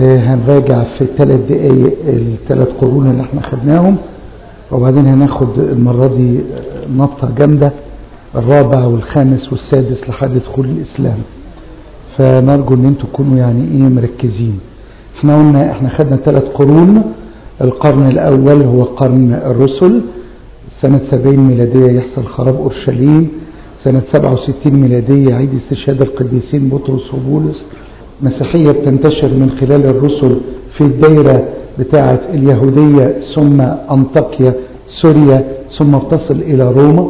هنراجع في 3 دقايق ال3 قرون اللي احنا خدناهم، وبعدين هناخد المرة دي نطة جامدة الرابع والخامس والسادس لحد دخول الإسلام. فنرجو ان انتوا تكونوا يعني مركزين. احنا قلنا احنا خدنا 3 قرون. القرن الاول هو قرن الرسل، سنة 70 ميلادية يحصل خراب اورشليم، سنة 67 ميلادية عيد استشهاد القديسين بطرس وبولس. مسيحية بتنتشر من خلال الرسل في الدائرة بتاعة اليهودية ثم أنطاكيا سوريا ثم بتصل إلى روما.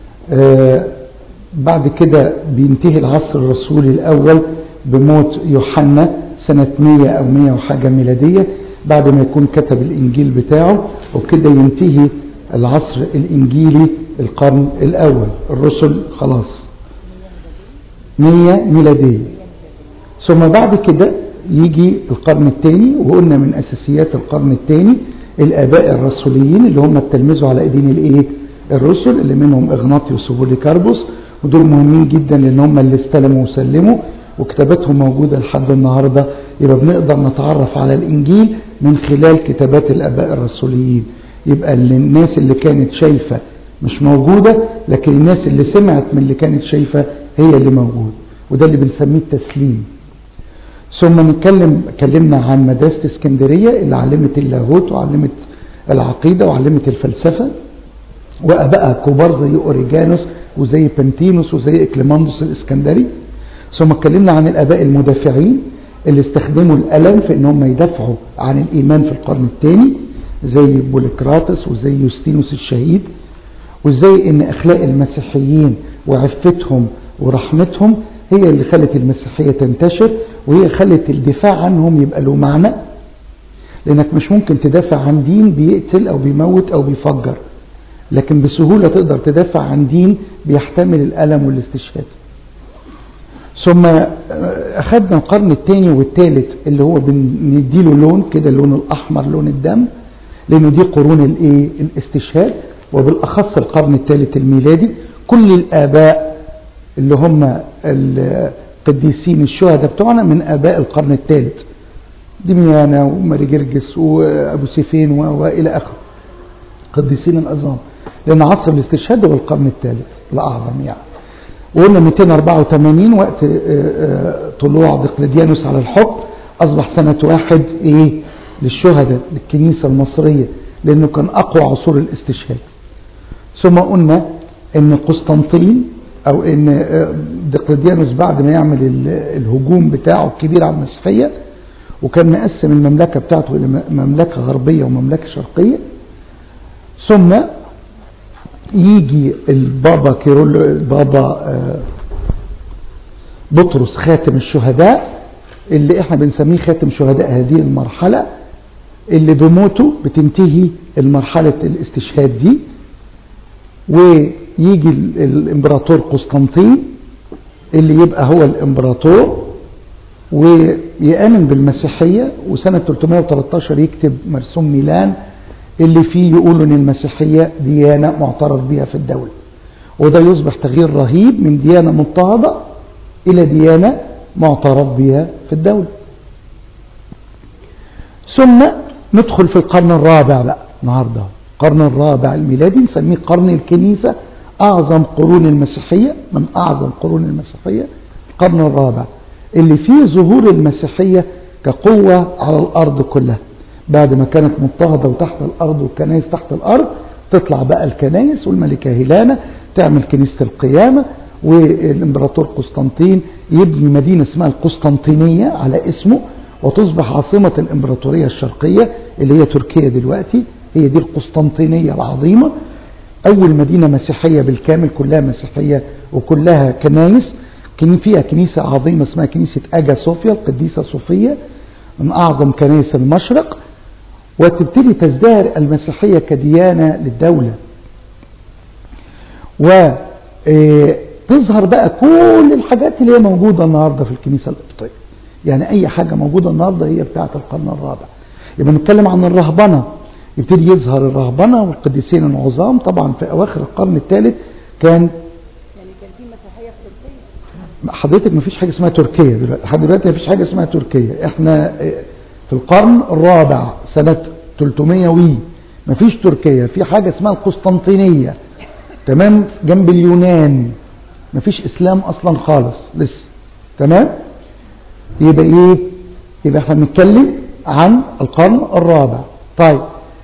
بعد كده بينتهي العصر الرسولي الأول بموت يوحنا سنة 100 أو 100 وحاجة ميلادية بعد ما يكون كتب الإنجيل بتاعه، وكده ينتهي العصر الإنجيلي القرن الأول. الرسل خلاص 100 ميلادية. ثم بعد كده يجي القرن الثاني، وقلنا من أساسيات القرن الثاني الآباء الرسوليين اللي هم التلمذوا على ايدين الرسل، اللي منهم إغناطيوس وبوليكاربوس، ودول مهمين جدا لأن هم اللي استلموا وسلموا وكتاباتهم موجودة لحد النهاردة. يبقى بنقدر نتعرف على الإنجيل من خلال كتابات الآباء الرسوليين. يبقى الناس اللي كانت شايفة مش موجودة، لكن الناس اللي سمعت من اللي كانت شايفة هي اللي موجود، وده اللي بنسميه التسليم. ثم اتكلمنا عن مدرسة اسكندرية اللي علمت اللاهوت وعلمت العقيدة وعلمت الفلسفة، وأباء كبار زي أوريجانوس وزي بنتينوس وزي إكليماندوس الإسكندري. ثم اتكلمنا عن الآباء المدافعين اللي استخدموا القلم في انهم يدافعوا عن الإيمان في القرن الثاني زي بوليكراتس وزي يوستينوس الشهيد، وزي ان أخلاق المسيحيين وعفتهم ورحمتهم هي اللي خلت المسيحية تنتشر، وهي خلت الدفاع عنهم يبقى له معنى، لأنك مش ممكن تدافع عن دين بيقتل أو بيموت أو بيفجر، لكن بسهولة تقدر تدافع عن دين بيحتمل الألم والاستشهاد. ثم أخذنا القرن الثاني والثالث اللي هو بنديله لون كده، اللون الأحمر لون الدم، لأنه دي قرون الاستشهاد، وبالأخص القرن الثالث الميلادي. كل الآباء اللي هم القديسين الشهداء بتوعنا من آباء القرن الثالث، دميانا وماري جرجس وأبو سيفين وإلى آخره، قديسين العظام، لأن عصر الاستشهاد هو القرن الثالث الأعظم يعني. وقلنا 284 وقت طلوع دقلديانوس على الحكم أصبح سنة 1 للشهداء للكنيسة المصرية، لأنه كان أقوى عصور الاستشهاد. ثم قلنا أن قسطنطين أو أن دقلديانوس بعد ما يعمل الهجوم بتاعه الكبير على المسيحية، وكان مقسم المملكة بتاعته إلى مملكة غربية ومملكة شرقية، ثم يجي البابا بطرس خاتم الشهداء اللي احنا بنسميه خاتم شهداء هذه المرحلة، اللي بموته بتنتهي المرحلة الاستشهاد دي. ويجي الامبراطور قسطنطين اللي يبقى هو الامبراطور ويآمن بالمسيحية، وسنة 313 يكتب مرسوم ميلان اللي فيه يقولوا ان المسيحية ديانة معترف بها في الدولة، وده يصبح تغيير رهيب من ديانة مضطهدة الى ديانة معترف بها في الدولة. ثم ندخل في القرن الرابع بقى النهاردة، القرن الرابع الميلادي نسميه قرن الكنيسة، اعظم قرون المسيحية، من اعظم قرون المسيحية القرن الرابع اللي فيه ظهور المسيحية كقوة على الارض كلها. بعد ما كانت مضطهدة وتحت الأرض والكنائس تحت الأرض، تطلع بقى الكنائس، والملكة هيلانا تعمل كنيسة القيامة، والإمبراطور قسطنطين يبني مدينة اسمها القسطنطينية على اسمه، وتصبح عاصمة الإمبراطورية الشرقية اللي هي تركيا دلوقتي، هي دي القسطنطينية العظيمة، أول مدينة مسيحية بالكامل، كلها مسيحية وكلها كنائس. كان فيها كنيسة عظيمة اسمها كنيسة أجا صوفيا، القديسة صوفية، من أعظم كنائس المشرق، وتبتدي تزدهر المسيحية كديانة للدولة، وتظهر بقى كل الحاجات اللي هي موجودة النهاردة في الكنيسة القبطية. يعني أي حاجة موجودة النهاردة هي بتاعة القرن الرابع. يبقى نتكلم عن الرهبنة، يبتدي يظهر الرهبنة والقديسين العظام. طبعا في أواخر القرن الثالث كان في مسيحية في تركيا. حضرتك مفيش حاجة اسمها تركيا دلوقتي، لحد دلوقتي مفيش حاجة اسمها تركيا. احنا في القرن الرابع سنة 300 مفيش تركيا، في حاجة اسمها القسطنطينية، تمام، جنب اليونان، مفيش اسلام اصلا خالص لسه، تمام. يبقى ايه؟ يبقى احنا بنتكلم عن القرن الرابع. طيب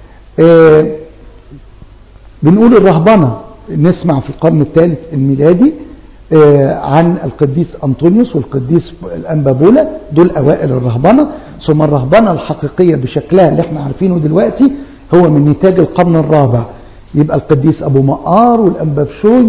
بنقول الرهبنة، نسمع في القرن الثالث الميلادي عن القديس أنطونيوس والقديس الأنبابولة، دول أوائل الرهبنة. ثم الرهبنة الحقيقية بشكلها اللي احنا عارفينه دلوقتي هو من نتاج القرن الرابع. يبقى القديس أبو مقار والأنبابشوي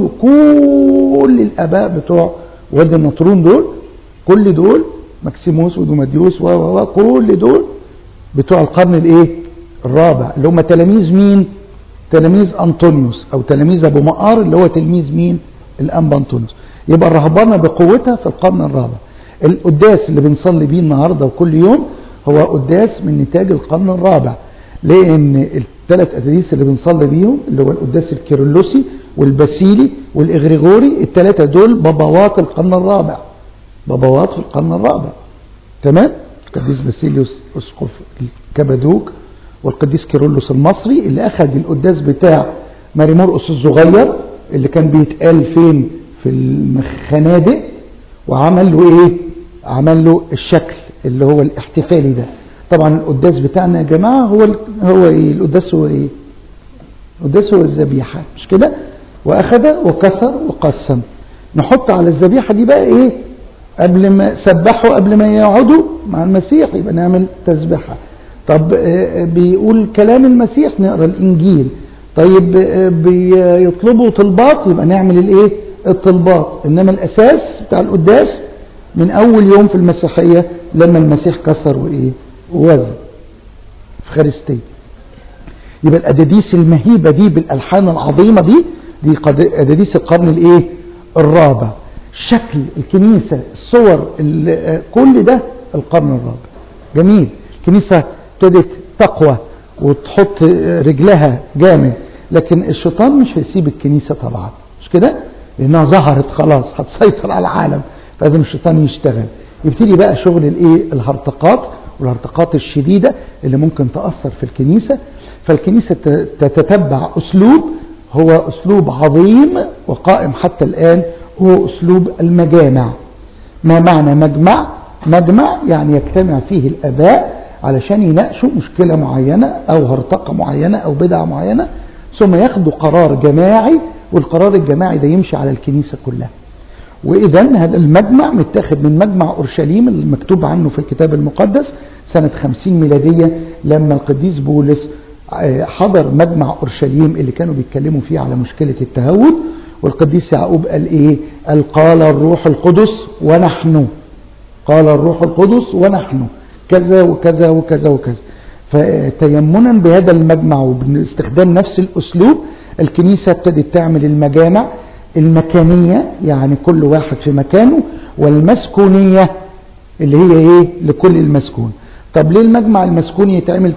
وكل الآباء بتوع وادي النطرون دول، كل دول ماكسيموس ودوماديوس كل دول بتوع القرن الايه الرابع، اللي هم تلاميذ مين؟ تلاميذ أنطونيوس أو تلاميذ أبو مقار اللي هو تلميذ مين؟ الأنبا أنطونيوس. يبقى الرهبنة بقوتها في القرن الرابع. القداس اللي بنصلي بيه النهاردة وكل يوم هو قداس من نتاج القرن الرابع، لأن الثلاث قداسيس اللي بنصلي بيهم اللي هو القداس الكيرلسي والباسيلي والإغريغوري، الثلاثة دول بابوات القرن الرابع، بابوات في القرن الرابع، تمام. القديس باسيليوس أسقف الكبادوك، والقديس كيرلس المصري اللي أخذ القداس بتاع ماري مرقس الصغير اللي كان بيتقال فين؟ في الخنادق، وعمل له ايه؟ عمل له الشكل اللي هو الاحتفالي ده. طبعا القداس بتاعنا يا جماعة هو ايه؟ القداس هو ايه؟ القداس هو الذبيحة، مش كده؟ واخذ وكسر وقسم. نحط على الذبيحة دي بقى ايه؟ قبل ما سبحوا، قبل ما يقعدوا مع المسيح يبقى نعمل تسبيحة. طب بيقول كلام المسيح نقرأ الانجيل. طيب بيطلبوا طلبات يبقى نعمل الايه؟ الطلبات. انما الاساس بتاع القداس من اول يوم في المسيحية لما المسيح كسر وايه؟ ووزن في خارستيه. يبقى الأداديس المهيبة دي بالألحان العظيمة دي أداديس القرن الايه؟ الرابع. شكل الكنيسة، الصور، كل ده القرن الرابع. جميل. الكنيسة ابتدت تقوى وتحط رجلها جامد، لكن الشيطان مش هيسيب الكنيسة طبعا، مش كده؟ لأنها ظهرت خلاص هتسيطر على العالم، فلازم الشيطان يشتغل. يبتدي بقى شغل الايه؟ الهرطقات، والهرطقات الشديدة اللي ممكن تأثر في الكنيسة. فالكنيسة تتتبع أسلوب هو أسلوب عظيم وقائم حتى الآن، هو أسلوب المجامع. ما معنى مجمع؟ مجمع يعني يجتمع فيه الآباء علشان يناقشوا مشكلة معينة أو هرطقة معينة أو بدعة معينة، ثم ياخدوا قرار جماعي، والقرار الجماعي ده يمشي على الكنيسة كلها. وإذا هذا المجمع متاخد من مجمع أورشليم اللي مكتوب عنه في الكتاب المقدس سنة 50 ميلادية، لما القديس بولس حضر مجمع أورشليم اللي كانوا بيتكلموا فيه على مشكلة التهود. والقديس يعقوب قال إيه؟ قال الروح القدس ونحن، قال الروح القدس ونحن كذا وكذا وكذا وكذا. فتيمنا بهذا المجمع وباستخدام نفس الأسلوب الكنيسة ابتدت تعمل المجامع المكانية، يعني كل واحد في مكانه، والمسكونية اللي هي ايه؟ لكل المسكون. طب ليه المجمع المسكوني يتعمل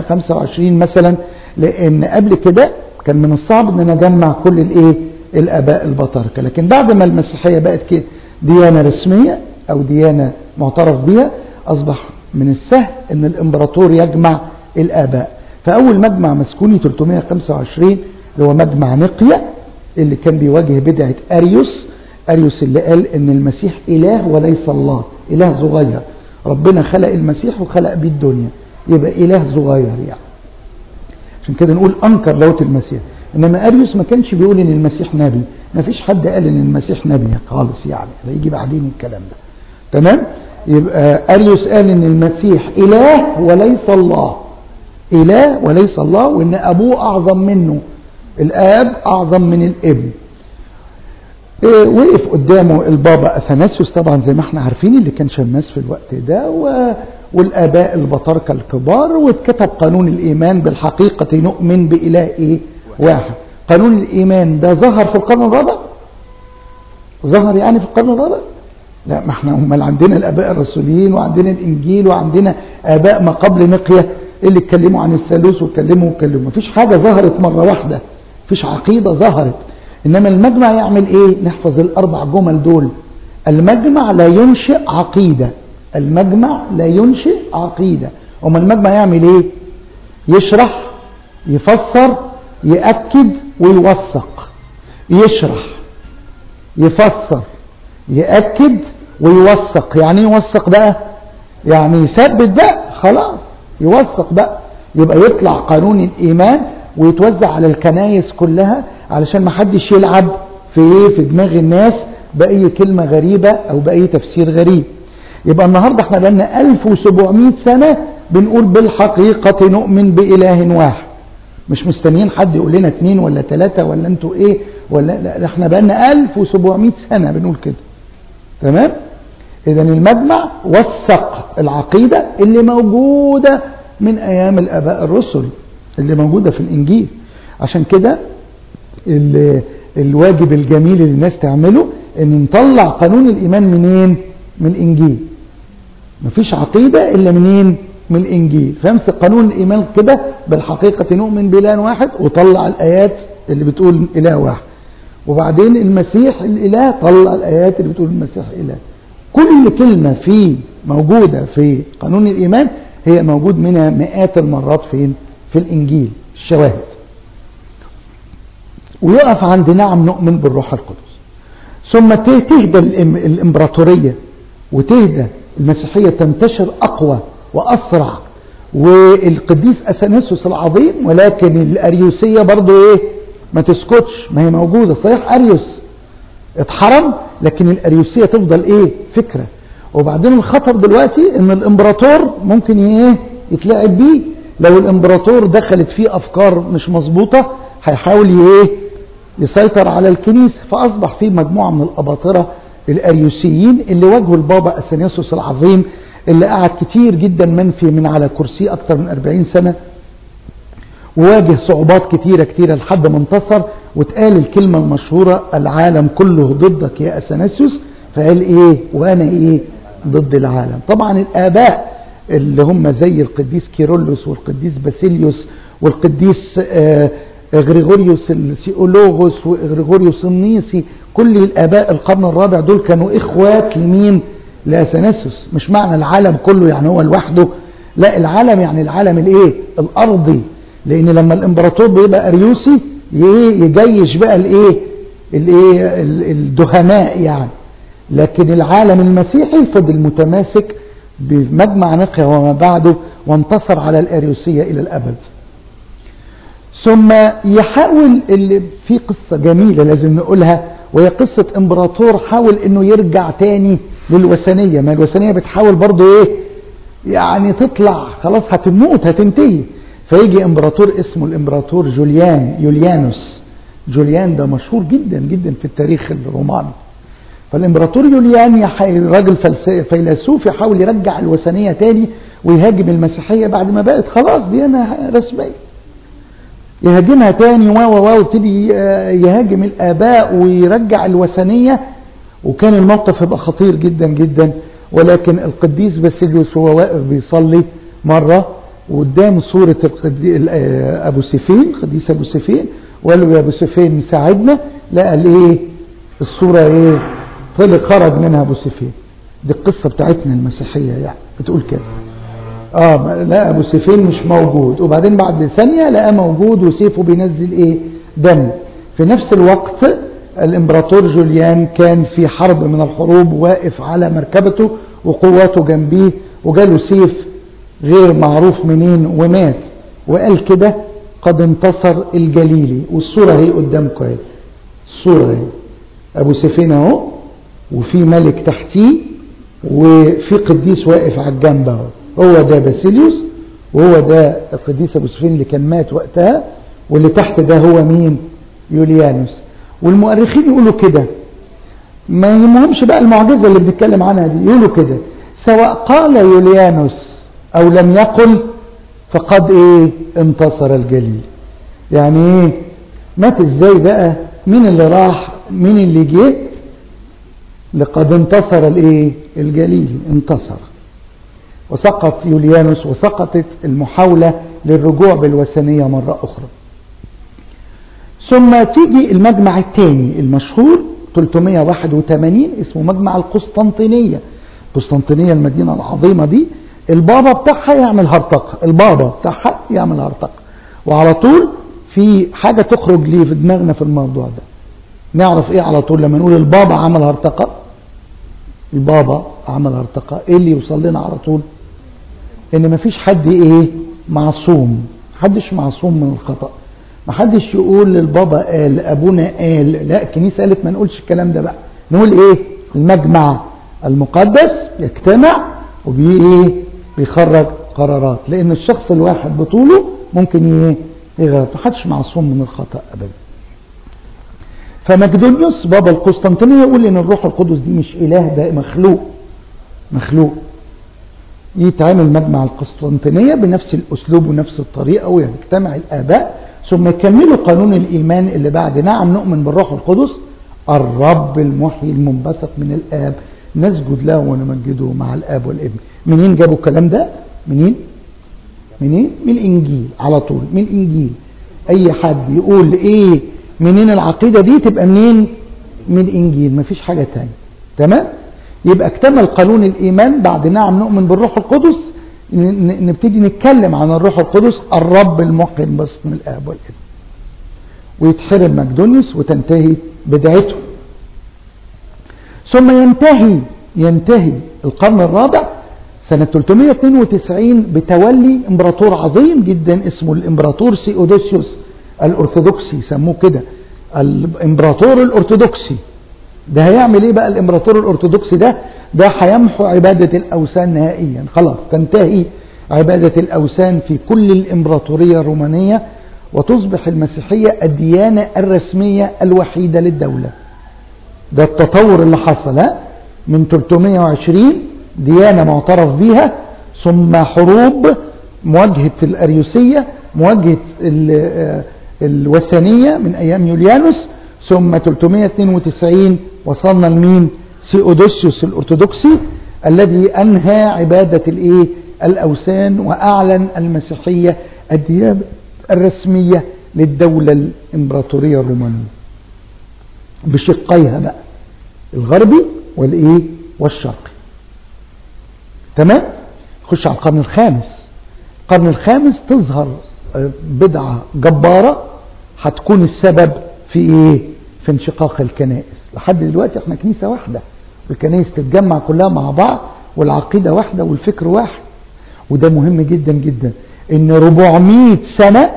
325 مثلا؟ لان قبل كده كان من الصعب ان نجمع كل الايه؟ الاباء البطاركة. لكن بعد ما المسيحية بقت ديانة رسمية او ديانة معترف بها، اصبح من السهل ان الامبراطور يجمع الاباء. فاول مجمع مسكوني 325 اللي هو مجمع نقية، اللي كان بيواجه بدعة أريوس اللي قال ان المسيح اله وليس الله، اله صغير. ربنا خلق المسيح وخلق بيه الدنيا، يبقى اله صغير يعني. عشان كده نقول انكر لاهوت المسيح. انما أريوس ما كانش بيقول ان المسيح نبي، ما فيش حد قال ان المسيح نبي خالص يعني، ده يجي بعدين الكلام ده، تمام. يبقى أريوس قال ان المسيح اله وليس الله، اله وليس الله، وان ابوه اعظم منه، الاب اعظم من الابن. وقف قدامه البابا أثناسيوس طبعا زي ما احنا عارفين اللي كان شماس في الوقت ده، والآباء البطاركة الكبار، واتكتب قانون الإيمان. بالحقيقة نؤمن بإله إيه؟ واحد. قانون الإيمان ده ظهر في القرن الرابع، ظهر يعني في القرن الرابع. لا، ما احنا امال عندنا الآباء الرسوليين وعندنا الإنجيل وعندنا آباء ما قبل نقية اللي اتكلموا عن الثالوث واتكلموا. مفيش حاجة ظهرت مرة واحدة، مفيش عقيدة ظهرت. إنما المجمع يعمل إيه؟ نحفظ الأربع جمل دول. المجمع لا ينشئ عقيدة، المجمع لا ينشئ عقيدة، أما المجمع يعمل ايه؟ يشرح، يفسر، يأكد ويوثق. يشرح، يفسر، يأكد ويوثق. يعني يوثق بقى يعني يثبت بقى، خلاص يوثق بقى، يبقى يطلع قانون الإيمان ويتوزع على الكنائس كلها علشان ما حدش يلعب في دماغ الناس بأي كلمة غريبة أو بأي تفسير غريب. يبقى النهاردة احنا بقالنا 1700 سنة بنقول بالحقيقة نؤمن بإله واحد، مش مستنيين حد يقول لنا 2 ولا 3 ولا انتوا ايه ولا لا، احنا بقالنا 1700 سنة بنقول كده. تمام؟ اذا المجمع وثق العقيدة اللي موجودة من ايام الاباء الرسل، اللي موجودة في الانجيل. عشان كده الواجب الجميل اللي الناس تعمله ان نطلع قانون الايمان منين؟ من الانجيل. مفيش عقيدة الا منين؟ من الانجيل. فامسك قانون الايمان كده بالحقيقة نؤمن بإله واحد، وطلع الايات اللي بتقول اله واحد. وبعدين المسيح الاله، طلع الايات اللي بتقول المسيح اله. كل كلمة فيه موجودة في قانون الايمان هي موجود منها مئات المرات فين؟ في الانجيل، الشواهد. ويقف عند نعم نؤمن بالروح القدس. ثم تهدى الامبراطورية وتهدى المسيحية، تنتشر أقوى وأسرع. والقديس أثناسيوس العظيم، ولكن الأريوسية برضو إيه؟ ما تسكتش، ما هي موجودة. صحيح أريوس اتحرم، لكن الأريوسية تفضل إيه؟ فكرة. وبعدين الخطر دلوقتي إن الإمبراطور ممكن إيه؟ يتلاعب بيه. لو الإمبراطور دخلت فيه أفكار مش مظبوطة هيحاول إيه؟ يسيطر على الكنيسة. فأصبح فيه مجموعة من الأباطرة الأريوسيين اللي واجهوا البابا أثناسيوس العظيم، اللي قعد كتير جدا منفي من على كرسي أكثر من 40 سنة، وواجه صعوبات كتيرة لحد ما انتصر. واتقال الكلمة المشهورة: العالم كله ضدك يا أثناسيوس. فقال إيه؟ وأنا إيه؟ ضد العالم. طبعا الآباء اللي هم زي القديس كيرلس والقديس باسيليوس والقديس غريغوريوس السيولوغوس وغريغوريوس النيسي، كل الآباء القرن الرابع دول كانوا إخوات لمين؟ لأثناسيوس. مش معنى العالم كله يعني هو لوحده، لا، العالم يعني العالم الايه؟ الأرضي. لأن لما الإمبراطور بيبقى أريوسي يجيش بقى الايه؟ الدهماء يعني. لكن العالم المسيحي فضل متماسك بمجمع نقيا وما بعده، وانتصر على الأريوسية إلى الأبد. ثم يحاول، اللي في قصة جميلة لازم نقولها، وهي قصة امبراطور حاول انه يرجع تاني للوثنية. ما الوثنية بتحاول برضو ايه؟ يعني تطلع خلاص، هتموت، هتنتهي. فيجي امبراطور اسمه الامبراطور يوليانوس. جوليان ده مشهور جدا جدا في التاريخ الروماني. فالامبراطور يوليان راجل فيلسوف يحاول يرجع الوثنية تاني ويهاجم المسيحية بعد ما بقت خلاص ديانة رسمية. يهاجمها تاني ويبتدي يهاجم الآباء ويرجع الوثنية. وكان الموقف يبقى خطير جدا جدا. ولكن القديس باسيليوس هو واقف بيصلي مرة وقدام صورة أبو سيفين، قديس أبو سيفين، وقال له: يا أبو سيفين ساعدنا. لقى ايه؟ الصورة ايه؟ طلع خرج منها أبو سيفين. دي القصة بتاعتنا المسيحية يعني بتقول كده. لا، أبو سيفين مش موجود، وبعدين بعد ثانية لقى موجود وسيفه بينزل ايه؟ دم. في نفس الوقت الامبراطور جوليان كان في حرب من الحروب، واقف على مركبته وقواته جنبيه، وجاله سيف غير معروف منين ومات. وقال كده: قد انتصر الجليلي. والصورة هي قدامكم اهي، الصورة هي أبو سيفين اهو، وفي ملك تحتيه، وفي قديس واقف على الجنب اهو. هو ده باسيليوس، وهو ده القديس أبو سيفين اللي كان مات وقتها، واللي تحت ده هو مين؟ يوليانوس. والمؤرخين يقولوا كده، ما يهمهمش بقى المعجزة اللي بنتكلم عنها دي، يقولوا كده: سواء قال يوليانوس أو لم يقل فقد ايه؟ انتصر الجليل. يعني ايه؟ مات ازاي بقى؟ مين اللي راح؟ مين اللي جه؟ لقد انتصر الايه؟ الجليل انتصر. وسقط يوليانوس، وسقطت المحاولة للرجوع بالوثنية مرة أخرى. ثم تيجي المجمع الثاني المشهور 381 اسمه مجمع القسطنطينية. القسطنطينية المدينة العظيمة دي البابا بتاعها يعمل هرطقة، البابا بتاعها يعمل هرطقة، وعلى طول في حاجة تخرج لي في دماغنا في الموضوع ده. نعرف ايه على طول لما نقول البابا عمل هرطقة؟ البابا عمل هرطقة، ايه اللي يوصل لنا على طول؟ ان مفيش حد ايه معصوم، محدش معصوم من الخطأ. محدش يقول للبابا قال، ابونا قال، لا الكنيسة قالت ما نقولش الكلام ده بقى. نقول ايه؟ المجمع المقدس يجتمع بيخرج قرارات، لان الشخص الواحد بطوله ممكن يغلط، محدش معصوم من الخطأ ابدا. فمقدونيوس بابا القسطنطينية يقول ان الروح القدس دي مش اله، ده مخلوق. يتعامل مجمع القسطنطينية بنفس الاسلوب ونفس الطريقة، ويجتمع الاباء ثم يكملوا قانون الايمان اللي بعد نعم نؤمن بالروح القدس الرب المحيي المنبثق من الاب نسجد له ونمجده مع الاب والابن. منين جابوا الكلام ده؟ منين؟ من الانجيل على طول، من الانجيل. اي حد يقول ايه منين العقيدة دي تبقى منين؟ من الانجيل، مفيش حاجة تانية. تمام؟ يبقى اكتمل قانون الايمان بعد نعم نؤمن بالروح القدس، نبتدي نتكلم عن الروح القدس الرب المحيي المنبثق من الاب والابن، ويتحرم مقدونيوس وتنتهي بدعته. ثم ينتهي القرن الرابع سنة 392 بتولي امبراطور عظيم جدا اسمه الامبراطور سيودوسيوس الارثوذكسي، سموه كده الامبراطور الارثوذكسي. ده هيعمل ايه بقى الامبراطور الارثوذكسي ده هيمحو عبادة الاوثان نهائيا، خلاص تنتهي عبادة الاوثان في كل الامبراطورية الرومانية، وتصبح المسيحية الديانة الرسمية الوحيدة للدولة. ده التطور اللي حصل من 320 ديانة معترف بها، ثم حروب مواجهة الأريوسية، مواجهة الوثنية من أيام يوليانوس، ثم 392 وصلنا لمين؟ سيودوسيوس الأرثوذكسي الذي أنهى عبادة الأوثان وأعلن المسيحية الديانة الرسمية للدولة الإمبراطورية الرومانية بشقيها بقى، الغربي والشرقي. تمام؟ خش على القرن الخامس. القرن الخامس تظهر بدعة جبارة هتكون السبب في في انشقاق الكنائس. لحد دلوقتي احنا كنيسة واحدة، والكنائس تتجمع كلها مع بعض، والعقيدة واحدة والفكر واحد. وده مهم جدا جدا، ان 400 سنة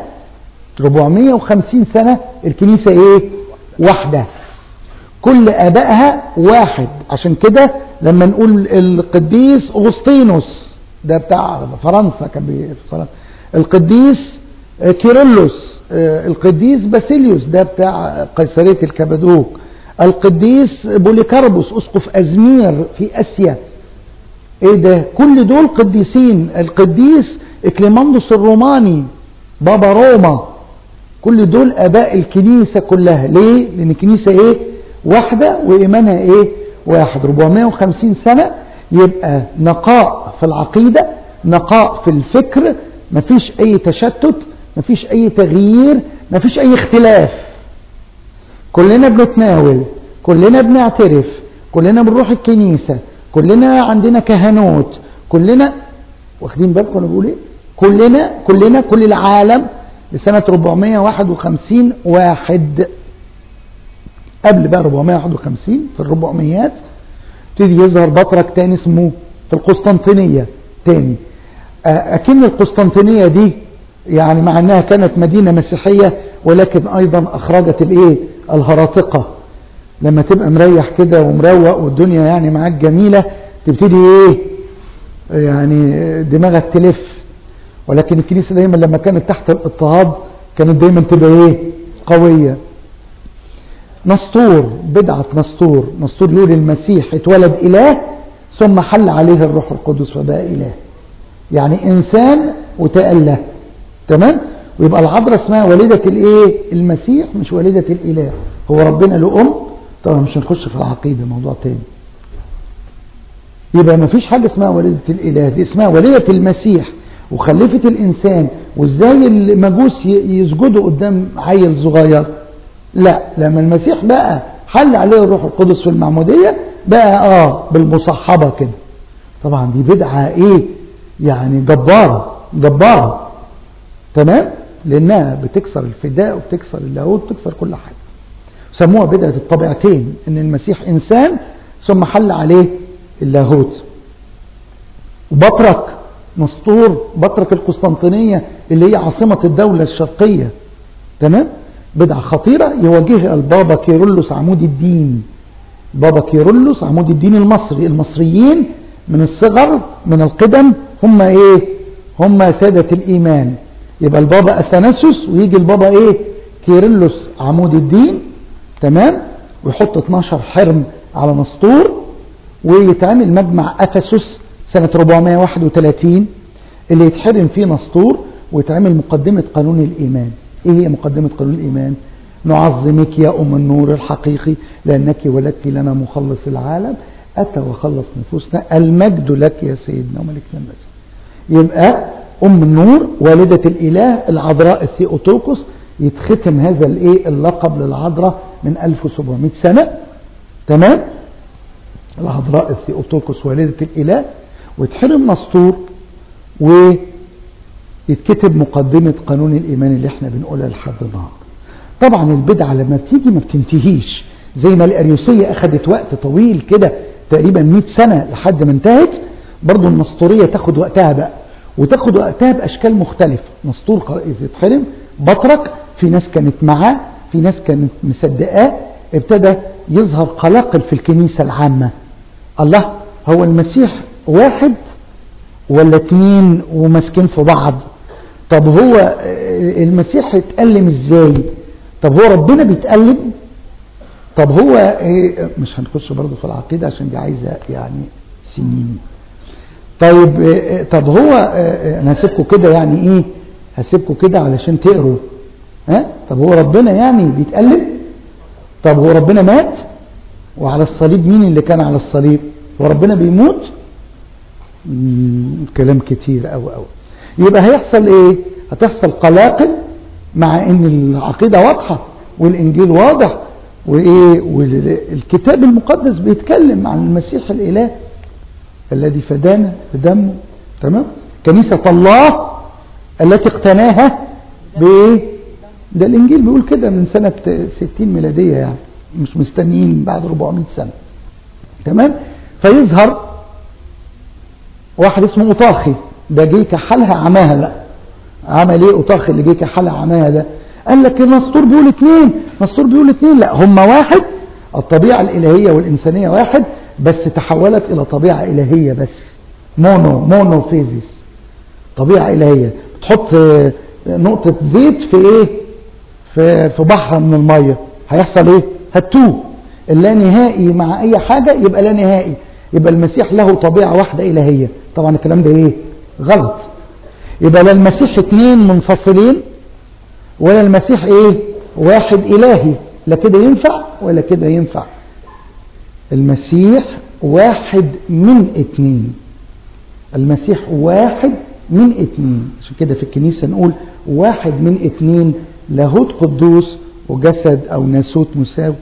450 سنة الكنيسة واحدة، كل ابائها واحد. عشان كده لما نقول القديس أغسطينوس ده بتاع فرنسا، كان في فرنسا، القديس كيرلس، القديس باسيليوس ده بتاع قيصرية الكبادوك، القديس بوليكاربوس اسقف ازمير في اسيا، ده كل دول قديسين. القديس اكليماندوس الروماني بابا روما، كل دول اباء الكنيسة كلها. ليه؟ لان الكنيسة واحدة وايمانها واحد. 450 سنة يبقى نقاء في العقيدة، نقاء في الفكر، مفيش اي تشتت، مفيش اي تغيير، مفيش اي اختلاف. كلنا بنتناول، كلنا بنعترف، كلنا بنروح الكنيسة، كلنا عندنا كهنوت، كلنا واخدين بالكم انا بقول كلنا كل العالم لسنة 451 واحد. قبل بقى 451 في الربعميات تيجي يظهر بطرك تاني اسمه في القسطنطينية تاني. أكن القسطنطينية دي يعني مع أنها كانت مدينة مسيحية، ولكن أيضا أخرجت الهراطقة. لما تبقى مريح كده ومروق والدنيا يعني معاك جميلة، تبتدي يعني دماغك تلف. ولكن الكنيسة دايما لما كانت تحت الاضطهاد كانت دايما تبقى قوية. نسطور، بدعة نسطور يقول المسيح اتولد إله ثم حل عليه الروح القدس وبقى إله، يعني إنسان وتأله. تمام؟ ويبقى العذراء اسمها والدة المسيح مش والدة الإله. هو ربنا له طبعا مش هنخش في العقيدة، موضوع تاني. يبقى ما فيش حاجة اسمها والدة الإله، دي اسمها والدة المسيح وخلفت الإنسان. وإزاي المجوس يسجدوا قدام عيل صغير؟ لا، لما المسيح بقى حل عليه الروح القدس في المعمودية بقى بالمصحبة كده. طبعا دي بدعة يعني جبارة تمام، لأنها بتكسر الفداء وبتكسر اللاهوت وبتكسر كل حاجة. سموها بدعة الطبيعتين، ان المسيح انسان ثم حل عليه اللاهوت. وبطرك نسطور بطرك القسطنطينية اللي هي عاصمة الدولة الشرقية، تمام، بدعة خطيرة يواجهها البابا كيرلس عمود الدين. بابا كيرلس عمود الدين المصري. المصريين من الصغر من القدم هم ايه؟ هم سادة الإيمان. يبقى البابا أثناسيوس ويجي البابا ايه؟ كيرلس عمود الدين، تمام، ويحط 12 حرم على نسطور، ويتعمل مجمع أفسس سنة 431 اللي يتحرم فيه نسطور، ويتعمل مقدمة قانون الإيمان. ايه هي مقدمة قانون الإيمان؟ نعظمك يا أم النور الحقيقي لأنك ولدت لنا مخلص العالم أتى وخلص نفوسنا، المجد لك يا سيدنا وملكنا المسيح. يبقى أم النور والدة الإله العذراء الثيوتوكوس، يتختم هذا الايه اللقب للعذراء من 1700 سنة، تمام، العذراء الثيوتوكوس والدة الإله، ويتحرم نسطور ويتكتب مقدمة قانون الإيمان اللي احنا بنقولها لحد النهارده. طبعا البدعة لما بتيجي ما بتنتهيش، زي ما الأريوسية أخذت وقت طويل كده تقريبا 100 سنة لحد ما انتهت، برضو النسطورية تاخد وقتها بقى، وتاخد وقتها بأشكال مختلفة. نسطور يتحرم، بطرك في ناس كانت معاه، في ناس كانت مصدقاه، ابتدى يظهر قلاقل في الكنيسة العامة. الله، هو المسيح واحد ولا اتنين وماسكين في بعض؟ طب هو المسيح يتألم ازاي؟ طب هو ربنا بيتألم؟ طب هو مش هنخش برضو في العقيدة عشان دي عايزة يعني سنين. طب هو انا هسيبكم كده يعني ايه، هسيبكم كده علشان تقروا. طب هو ربنا يعني بيتألم؟ طب هو ربنا مات؟ وعلى الصليب مين اللي كان على الصليب؟ هو ربنا بيموت؟ كلام كتير قوي. يبقى هيحصل ايه؟ هتحصل قلاقل، مع ان العقيدة واضحة والانجيل واضح وايه، والكتاب المقدس بيتكلم عن المسيح الاله الذي فدانا بدمه، تمام، كنيسة الله التي اقتناها بايه؟ ده الانجيل بيقول كده من سنة 60 ميلادية، يعني مش مستنيين بعد 400 سنة، تمام. فيظهر واحد اسمه أطاخي، ده جه كحلها عماها. لا، عمل ايه أطاخي اللي جه كحلها عماها ده؟ قال لك النسطور بيقول اتنين، نسطور بيقول اتنين. لا، هم واحد، الطبيعة الإلهية والإنسانية واحد، بس تحولت إلى طبيعة إلهية بس، مونوفيزيس، طبيعة إلهية. تحط نقطة زيت في ايه؟ في بحر من المية، هيحصل ايه؟ هتوه. اللا نهائي مع اي حاجة يبقى لا نهائي، يبقى المسيح له طبيعة واحدة إلهية. طبعا الكلام ده ايه؟ غلط. يبقى لا المسيح اتنين منفصلين ولا المسيح ايه؟ واحد إلهي، لا كده ينفع ولا كده ينفع. المسيح واحد من اتنين، المسيح واحد من اتنين. عشان كده في الكنيسة نقول واحد من اتنين، لاهوت قدوس وجسد او ناسوت مساوي.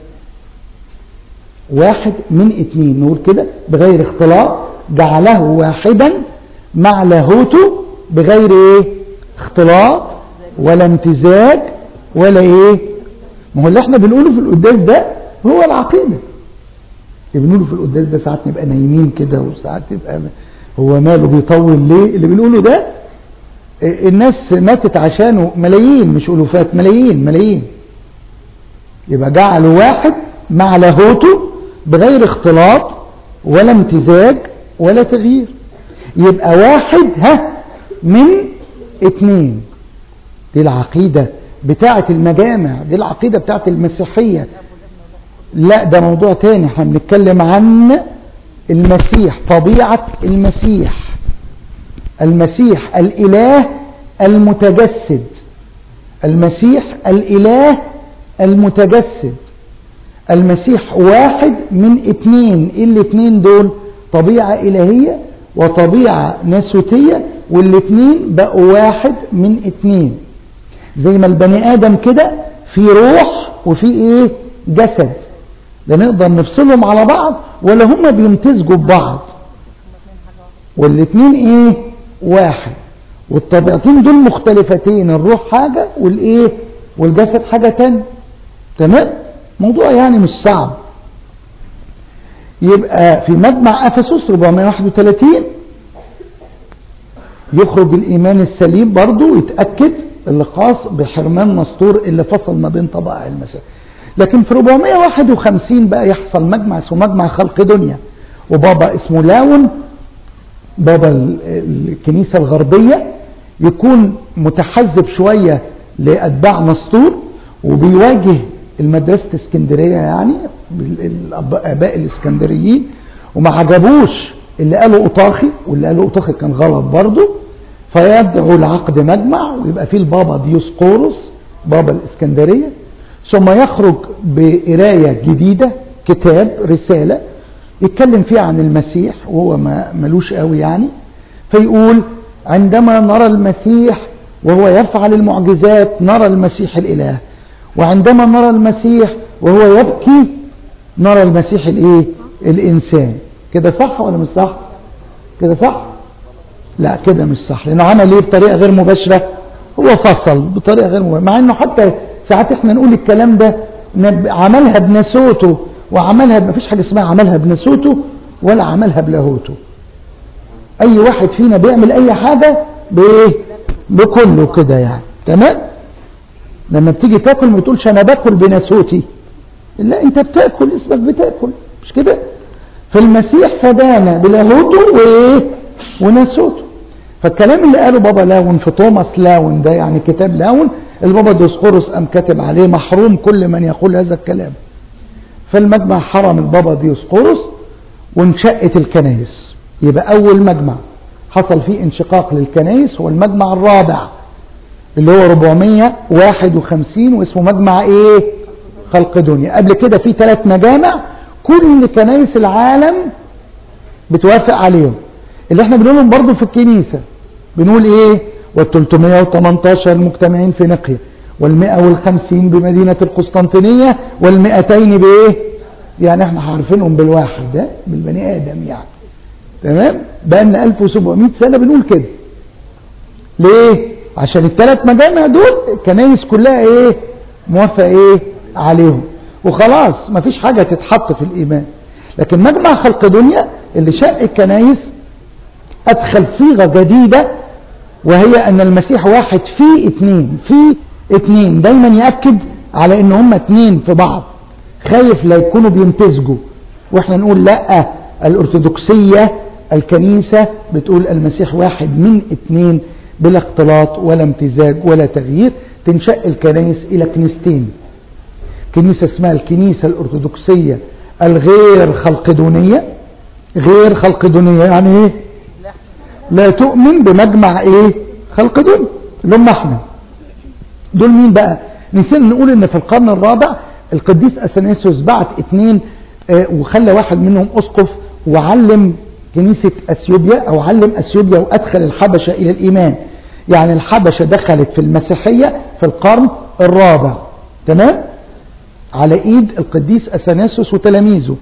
واحد من اتنين، نقول كده بغير اختلاط، جعله واحدا مع لاهوته بغير ايه؟ اختلاط ولا امتزاج ولا ايه. ما هو اللي احنا بنقوله في القداس ده هو العقيدة. اللي بنقوله في القداس ده ساعات نبقى نايمين كده، وساعات يبقى هو ماله بيطول ليه. اللي بنقوله ده الناس ماتت عشانه ملايين، مش ألوفات، ملايين. يبقى جعله واحد مع لاهوته بغير اختلاط ولا امتزاج ولا تغيير. يبقى واحد من اتنين. دي العقيدة بتاعة المجامع، دي العقيدة بتاعة المسيحية. لا، ده موضوع تاني. احنا بنتكلم عن المسيح، طبيعة المسيح، المسيح الإله المتجسد، المسيح الإله المتجسد. المسيح واحد من اتنين. الاتنين دول طبيعة إلهية وطبيعة ناسوتية، والاتنين بقوا واحد من اتنين. زي ما البني آدم كده في روح وفي ايه؟ جسد. لا نقدر نفصلهم على بعض ولا هم بيمتزجوا ببعض، والاتنين ايه؟ واحد، والطبيعتين دول مختلفتين، الروح حاجة والايه والجسد حاجة تانية. تمام؟ موضوع يعني مش صعب. يبقى في مجمع أفسس 431 يخرج الإيمان السليم برضو، يتأكد اللي خاص بحرمان نسطور اللي فصل ما بين طبائع المسيح. لكن في 451 بقى يحصل مجمع اسمه مجمع خلق دنيا، وبابا اسمه لاون، بابا الكنيسة الغربية، يكون متحزب شوية لأتباع نسطور وبيواجه المدرسة اسكندرية، يعني الآباء الاسكندريين، وما عجبوش اللي قالوا أطاخي، واللي قالوا أطاخي كان غلط برضو، فيدعوا لعقد مجمع ويبقى فيه البابا ديوسقورس بابا الاسكندرية. ثم يخرج بقراية جديدة، كتاب رسالة يتكلم فيها عن المسيح، وهو ملوش قوي يعني، فيقول عندما نرى المسيح وهو يفعل المعجزات نرى المسيح الإله، وعندما نرى المسيح وهو يبكي نرى المسيح الايه الإنسان. كده صح ولا مش صح؟ كده صح؟ لا كده مش صح، لأنه عمل ايه بطريقة غير مباشرة؟ هو فصل بطريقة غير مباشرة، مع انه حتى ساعات احنا نقول الكلام ده عملها بناسوته، وعملها مفيش حاجة اسمها عملها بناسوته ولا عملها بلاهوته. اي واحد فينا بيعمل اي حاجة بايه؟ بكله كده يعني. تمام؟ لما بتيجي تاكل ما بتقولش انا باكل بناسوتي، لا انت بتاكل، اسمك بتاكل، مش كده؟ فالمسيح فدانا بلاهوته وايه وناسوته. فالكلام اللي قاله بابا لاون في توماس لاون ده، يعني كتاب لاون، البابا ديوسقورس قام كاتب عليه محروم كل من يقول هذا الكلام. فالمجمع حرم البابا ديوسقورس وانشقت الكنائس. يبقى اول مجمع حصل فيه انشقاق للكنائس هو المجمع الرابع اللي هو 451 واسمه مجمع ايه؟ خلق دنيا. قبل كده في 3 مجامع كل كنائس العالم بتوافق عليهم، اللي احنا بنقولهم برضو في الكنيسة. بنقول ايه؟ وال318 المجتمعين في نقية، وال150 بمدينة القسطنطينية، وال200 بايه؟ يعني احنا عارفينهم بالواحد ده، بالبني ادم يعني. تمام؟ بقالنا 1700 سنة بنقول كده. ليه؟ عشان ال3 مجامع دول الكنائس كلها ايه؟ موافقة ايه عليهم، وخلاص مفيش حاجة تتحط في الإيمان. لكن مجمع خلق دنيا اللي شق الكنائس أدخل صيغة جديدة، وهي أن المسيح واحد في 2 في 2، دايما يأكد على أن هم 2 في بعض، خايف لا يكونوا بيمتزجوا. وإحنا نقول لا، الأرثوذكسية الكنيسة بتقول المسيح واحد من 2 بلا اختلاط ولا امتزاج ولا تغيير. تنشق الكنائس إلى كنيستين، كنيسة اسمها الكنيسة الأرثوذكسية الغير خلقدونية. غير خلقدونية يعني ايه؟ لا تؤمن بمجمع ايه؟ خلقدوني، اللي هم احنا. دول مين بقى؟ نسينا نقول ان في القرن الرابع القديس اثناسيوس بعت 2 وخلى واحد منهم اسقف، وعلم كنيسة اثيوبيا، او علم اثيوبيا وادخل الحبشة الى الايمان. يعني الحبشة دخلت في المسيحية في القرن الرابع. تمام؟ على ايد القديس اثناسيوس وتلاميذه.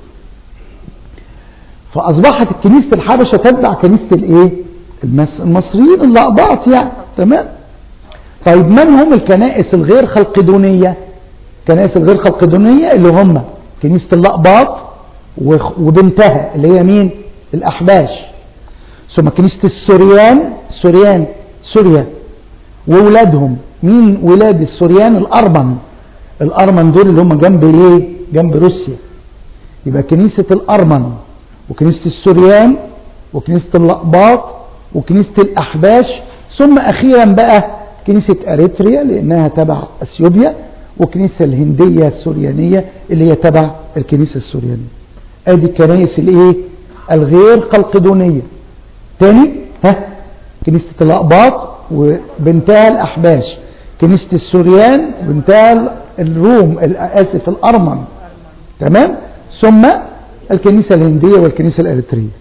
فاصبحت كنيسة الحبشة تتبع كنيسة الايه؟ المصريين اللقباط يعني. تمام؟ طيب من هم الكنائس الغير خلقدونية؟ كنائس الغير خلقدونية اللي هم كنيسة اللقباط وبنتها اللي هي مين؟ الأحباش. ثم كنيسة السوريان سوريا وولادهم. مين ولاد السوريان؟ الأرمن دول اللي هم جنب ايه؟ جنب روسيا. يبقى كنيسة الأرمن وكنيسة السوريان وكنيسة اللقباط وكنيسة الأحباش، ثم أخيرا بقى كنيسة أريتريا لأنها تبع أثيوبيا، وكنيسة الهندية السوريانية اللي هي تبع الكنيسة السوريانية. ادي كنائس الايه؟ الغير خلقدونية. تاني كنيسة الأقباط وبنتها الأحباش، كنيسة السوريان بنتها الروم، آسف الأرمن. تمام؟ ثم الكنيسة الهندية والكنيسة الأريترية.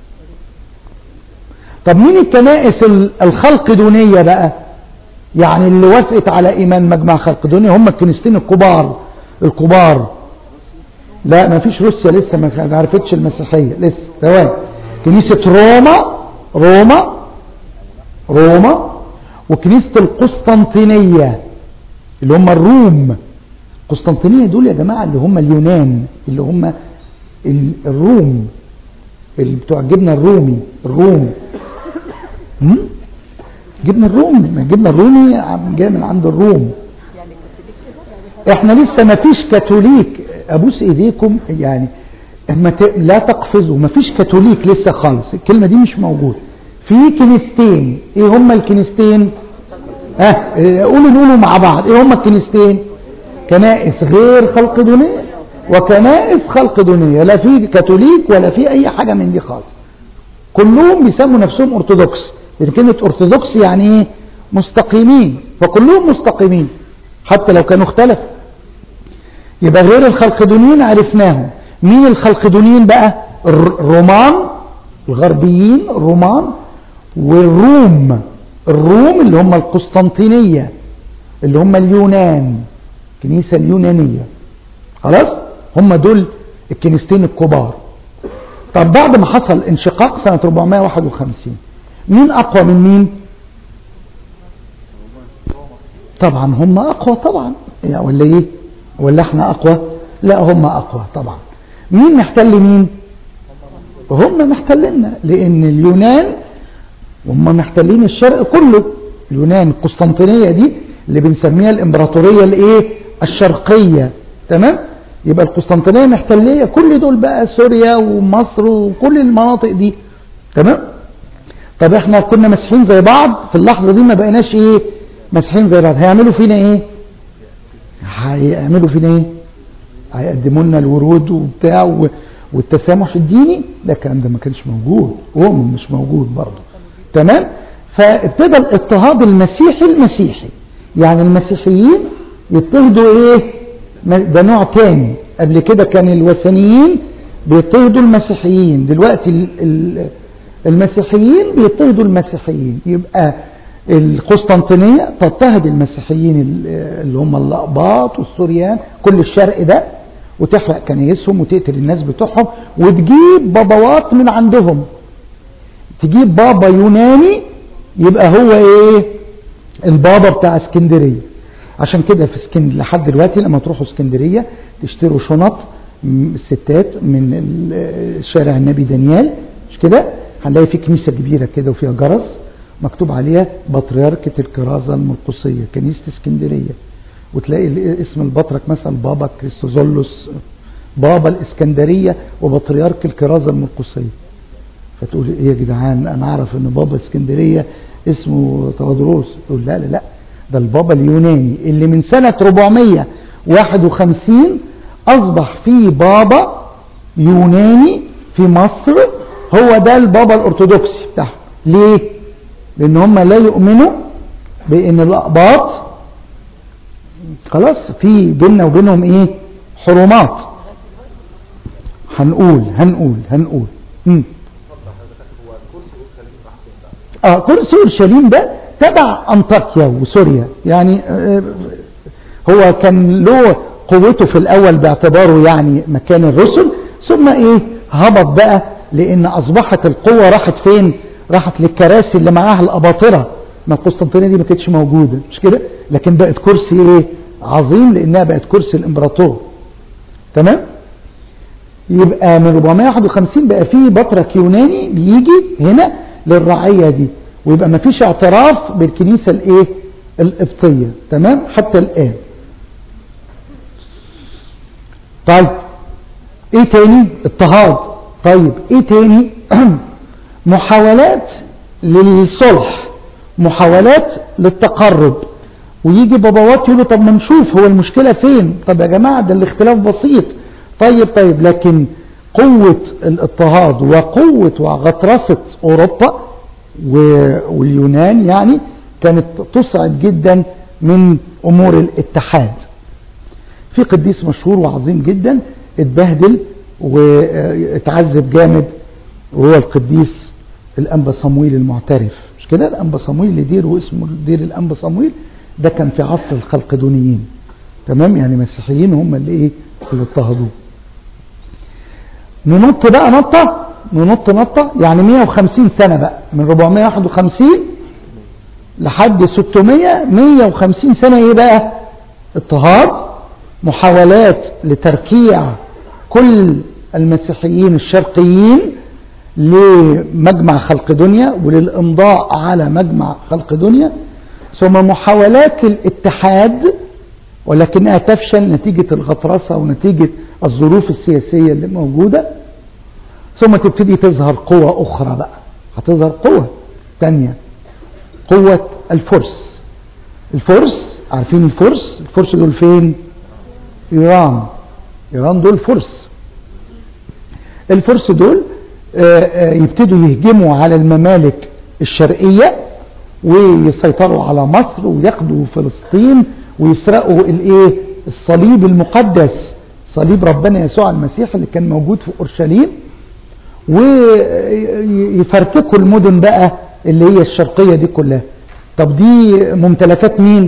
طب مين الكنائس الخلقدونية بقى؟ يعني اللي وافقت على إيمان مجمع خلقدونية هم الكنيستين الكبار. لا ما فيش، روسيا لسه ما عرفتش المسيحية لسه. تمام؟ كنيسة روما روما، وكنيسة القسطنطينية اللي هم الروم. القسطنطينية دول يا جماعة اللي هم اليونان، اللي هم الروم، اللي بتوع الجبنة الرومي، الروم. جبنة الرومي، ما الجبنة الرومي جاي من عند الروم. احنا لسه ما فيش كاثوليك، ابوس ايديكم يعني لا تقفزوا، ما فيش كاثوليك لسه خالص، الكلمة دي مش موجودة. في كنيستين، ايه هما الكنيستين؟ قولوا مع بعض، ايه هما الكنيستين؟ كنائس غير خلقدونية وكنائس خلقدونية، لا في كاثوليك ولا في اي حاجة من دي خالص، كلهم بيسموا نفسهم ارثوذكس. كلمة ارثوذكس يعني ايه؟ مستقيمين، فكلهم مستقيمين حتى لو كانوا اختلفوا. يبقى غير الخلقدونيين عرفناهم. مين الخلقدونيين بقى؟ الرومان، الغربيين الرومان، والروم، الروم اللي هم القسطنطينية اللي هم اليونان، الكنيسة اليونانية. خلاص، هم دول الكنيستين الكبار. طب بعد ما حصل انشقاق سنة 451 مين أقوى من مين؟ طبعا هم أقوى طبعا، ولا إيه؟ ولا احنا أقوى؟ لا هم أقوى طبعا. مين محتل مين؟ هم محتلنا، لأن اليونان هم محتلين الشرق كله. اليونان القسطنطينية دي اللي بنسميها الإمبراطورية الإيه؟ الشرقية. تمام؟ يبقى القسطنطينية محتلية كل دول بقى، سوريا ومصر وكل المناطق دي. تمام؟ طب احنا كنا مسيحيين زي بعض، في اللحظة دي ما بقيناش ايه؟ مسيحيين زي بعض. هيعملوا فينا ايه؟ هيقدموا لنا الورود وبتاع والتسامح الديني. ده الكلام ده ما كانش موجود، وهم مش موجود برضه. تمام؟ فابتدى الاضطهاد المسيحي، يعني المسيحيين يضطهدوا ايه؟ ده نوع تاني. قبل كده كان الوثنيين بيضطهدوا المسيحيين، دلوقتي المسيحيين بيضطهدوا المسيحيين. يبقى القسطنطينية تضطهد المسيحيين اللي هم الأقباط والسوريان، كل الشرق ده، وتحرق كنايسهم وتقتل الناس بتوعهم، وتجيب بابوات من عندهم. تجيب بابا يوناني يبقى هو ايه؟ البابا بتاع اسكندرية. عشان كده في اسكندرية لحد دلوقتي لما تروحوا اسكندرية تشتروا شنط الستات من شارع النبي دانيال، مش كده؟ هنلاقي في كنيسة كبيرة كده وفيها جرس مكتوب عليها بطريركة الكرازة المرقسية كنيسة اسكندرية، وتلاقي اسم البطرك مثلا بابا كريستوزولوس بابا الاسكندرية وبطريرك الكرازة المرقسية. فتقول ايه يا جدعان، انا اعرف ان بابا اسكندرية اسمه تودروس. تقول لا لا لا، ده البابا اليوناني اللي من سنة 451 اصبح فيه بابا يوناني في مصر، هو ده البابا الارثوذكسي بتاعهم. ليه؟ لان هم لا يؤمنوا بان الاقباط خلاص في بيننا وبينهم ايه؟ حرمات. هنقول كرسي اورشليم ده تبع انطاكيا وسوريا، يعني هو كان له قوته في الاول باعتباره يعني مكان الرسل، ثم ايه؟ هبط بقى، لان اصبحت القوة راحت فين؟ راحت للكراسي اللي معاها الاباطرة. ما القسطنطينية دي ما كانتش موجودة، مش كده؟ لكن بقت كرسي ايه؟ عظيم، لانها بقت كرسي الامبراطور. تمام؟ يبقى من 451 بقى فيه بطرك يوناني بيجي هنا للرعية دي، ويبقى ما فيش اعتراف بالكنيسة الايه؟ القبطية. تمام؟ حتى الآن. طيب ايه تاني؟ اضطهاد. طيب ايه تاني؟ محاولات للصلح، محاولات للتقرب، ويجي بابوات يقولوا طب ما نشوف هو المشكلة فين. طب يا جماعة ده الاختلاف بسيط. طيب لكن قوة الاضطهاد وقوة وغطرسة اوروبا واليونان يعني كانت تصعد جدا من امور الاتحاد. في قديس مشهور وعظيم جدا اتبهدل واتعذب جامد، وهو القديس الانبا صمويل المعترف، مش كده؟ الانبا صمويل اللي دير واسمه دير الانبا صمويل، ده كان في عصر الخلقدونيين. تمام؟ يعني مسيحيين هم اللي ايه؟ اللي اضطهدوه. ننط بقى نطة يعني 150 سنة بقى، من 451 لحد 600 150 سنة ايه بقى؟ اضطهاد، محاولات لتركيع كل المسيحيين الشرقيين لمجمع خلق دنيا وللإمضاء على مجمع خلق دنيا، ثم محاولات الاتحاد ولكنها تفشل نتيجة الغطرسة ونتيجة الظروف السياسية اللي موجودة، ثم تبتدي تظهر قوة أخرى بقى، هتظهر قوة تانية، قوة الفرس. الفرس عارفين الفرس دول فين؟ إيران دول فرس. الفرس دول يبتدوا يهجموا على الممالك الشرقية ويسيطروا على مصر وياخدوا فلسطين ويسرقوا الايه؟ الصليب المقدس، صليب ربنا يسوع المسيح اللي كان موجود في اورشليم، ويفرتكوا المدن بقى اللي هي الشرقية دي كلها. طب دي ممتلكات مين؟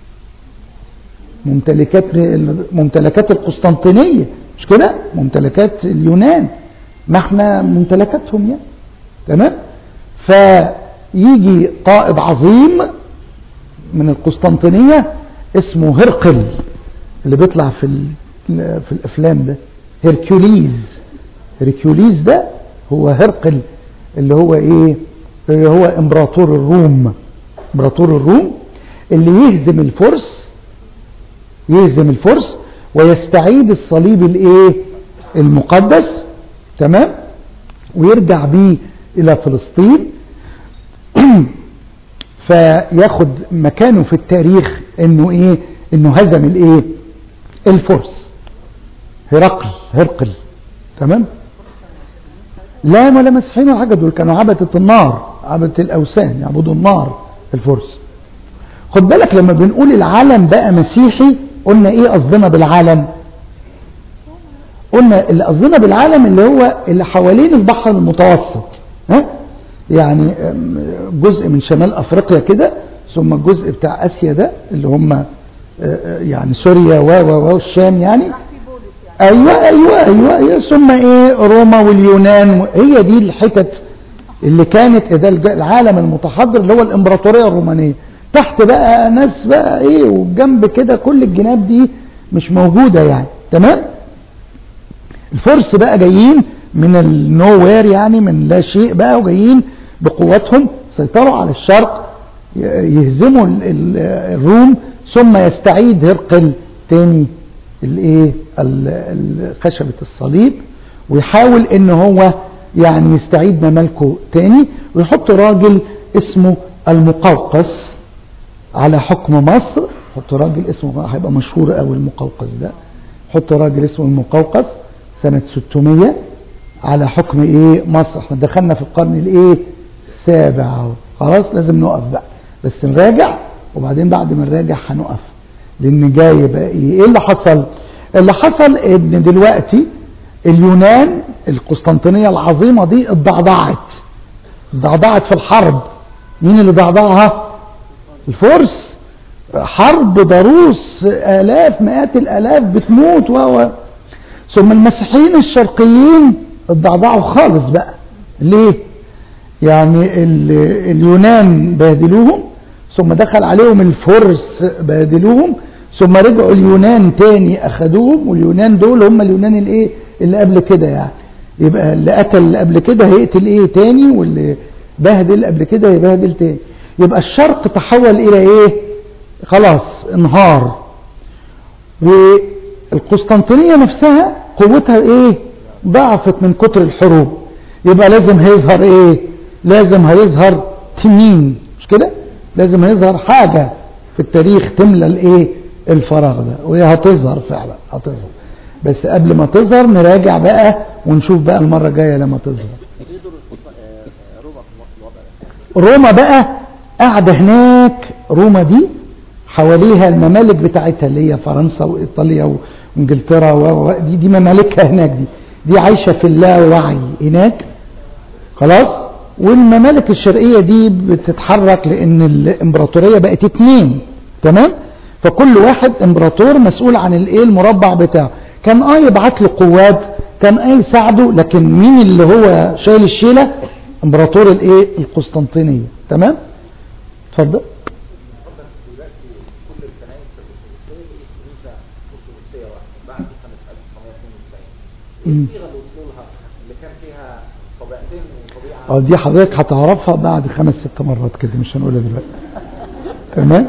ممتلكات القسطنطينية، مش كده؟ ممتلكات اليونان، ما احنا ممتلكاتهم يعني. تمام؟ فيجي قائد عظيم من القسطنطينية اسمه هرقل، اللي بيطلع في الافلام ده، هركوليز ده هو هرقل، اللي هو ايه؟ اللي هو امبراطور الروم اللي يهزم الفرس ويستعيد الصليب الايه؟ المقدس. تمام؟ ويرجع بيه الى فلسطين فياخد مكانه في التاريخ انه ايه؟ انه هزم الايه؟ الفرس. هرقل. تمام؟ لا ولا مسيحيين ولا حاجه، دول كانوا عبدة النار، عبدة الاوثان، يعبدوا النار الفرس. خد بالك لما بنقول العالم بقى مسيحي قلنا ايه قصدنا بالعالم؟ قلنا اللي قصدنا بالعالم اللي هو اللي حوالين البحر المتوسط، ها؟ يعني جزء من شمال افريقيا كده، ثم الجزء بتاع اسيا ده اللي هم يعني سوريا والشام يعني. ايوه ثم ايه؟ روما واليونان، هي دي الحتت اللي كانت ده العالم المتحضر اللي هو الامبراطورية الرومانية. تحت بقى ناس بقى ايه، وجنب كده كل الجناب دي مش موجودة يعني. تمام؟ الفرس بقى جايين من النووير، يعني من لا شيء بقى، وجايين بقواتهم سيطروا على الشرق، يهزموا الروم، ثم يستعيد هرقل تاني الايه؟ خشبة الصليب، ويحاول ان هو يعني يستعيد ممالكه تاني، ويحط راجل اسمه المقوقس على حكم مصر. حط راجل اسمه، هيبقى مشهور قوي المقوقس ده، حط راجل اسمه المقوقس سنة 600 على حكم ايه؟ مصر. احنا دخلنا في القرن الايه؟ السابع، خلاص لازم نقف بقى، بس نراجع وبعدين بعد ما نراجع هنقف، لان جاي بقى ايه اللي حصل؟ اللي حصل ان دلوقتي اليونان القسطنطينية العظيمة دي اتضعضعت في الحرب. مين اللي ضعضعها؟ الفرس. حرب ضروس، آلاف مئات الآلاف بتموت ثم المسيحيين الشرقيين اتضعضعوا خالص بقى. ليه؟ يعني اليونان بهدلوهم، ثم دخل عليهم الفرس بهدلوهم، ثم رجعوا اليونان تاني اخدوهم، واليونان دول هم اليونان الايه؟ اللي قبل كده يعني. يبقى اللي قتل اللي قبل كده هيقتل ايه تاني، واللي بهدل قبل كده هيبهدل تاني. يبقى الشرق تحول الى ايه؟ خلاص انهار. والقسطنطينية نفسها قوتها ايه؟ ضعفت من كتر الحروب. يبقى لازم هيظهر ايه؟ لازم هيظهر تنين، مش كده؟ لازم هيظهر حاجة في التاريخ تملى الايه؟ الفراغ ده، وهي هتظهر فعلا، هتظهر. بس قبل ما تظهر نراجع بقى ونشوف بقى المرة الجاية لما تظهر. روما بقى قاعدة هناك. روما دي حواليها الممالك بتاعتها اللي هي فرنسا وإيطاليا وانجلترا دي ممالكها هناك، دي عايشة في اللاوعي هناك، خلاص. والممالك الشرقية دي بتتحرك لأن الإمبراطورية بقت 2. تمام؟ فكل واحد إمبراطور مسؤول عن الايه؟ المربع بتاعه. كان يبعت له قوات، كان يساعده، لكن مين اللي هو شايل الشيلة؟ إمبراطور الايه؟ القسطنطينية. تمام؟ اتفضل. دلوقتي كل الكنائس الارثوذكسيه دي كنيسه ارثوذكسيه واحده بعد سنه 1992. ايه الصيغه اللي وصلوا لها اللي كان فيها طبيعتين وطبيعه؟ دي حضرتك هتعرفها بعد 5-6 مرات كده، مش هنقولها دلوقتي. تمام.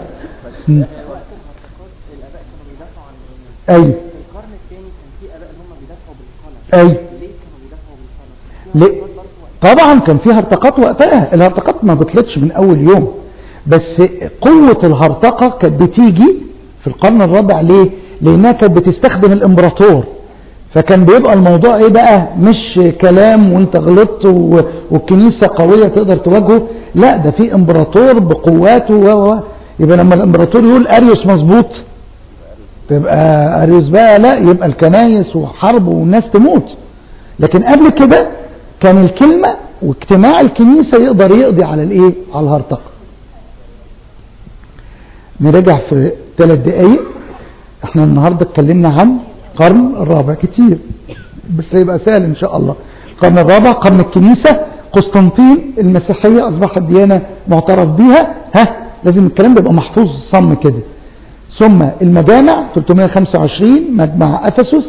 الاباء كانوا بيدافعوا عن ايوه. في القرن الثاني كان في اباء اللي هم بيدافعوا بالقلم. ايوه. ليه كانوا بيدافعوا بالقلم؟ ليه؟ طبعا كان في هرطقات وقتها، الهرطقات ما بطلتش من اول يوم، بس قوة الهرطقة كانت بتيجي في القرن الرابع. ليه؟ لانها كانت بتستخدم الامبراطور، فكان بيبقى الموضوع ايه بقى، مش كلام وانت غلطت والكنيسة قوية تقدر تواجهه، لا ده في امبراطور بقواته يبقى لما الامبراطور يقول اريوس مظبوط تبقى اريوس بقى، لا يبقى الكنايس وحرب والناس تموت. لكن قبل كده كان الكلمة واجتماع الكنيسة يقدر يقضي على الايه، على الهرطقة. نرجع في 3 دقايق. احنا النهاردة اتكلمنا عن القرن الرابع كتير، بس هيبقى سهل ان شاء الله. القرن الرابع قرن الكنيسة، قسطنطين، المسيحية اصبحت ديانة معترف بيها، لازم الكلام ده يبقى محفوظ صم كده. ثم المجامع 325 مجمع افسس،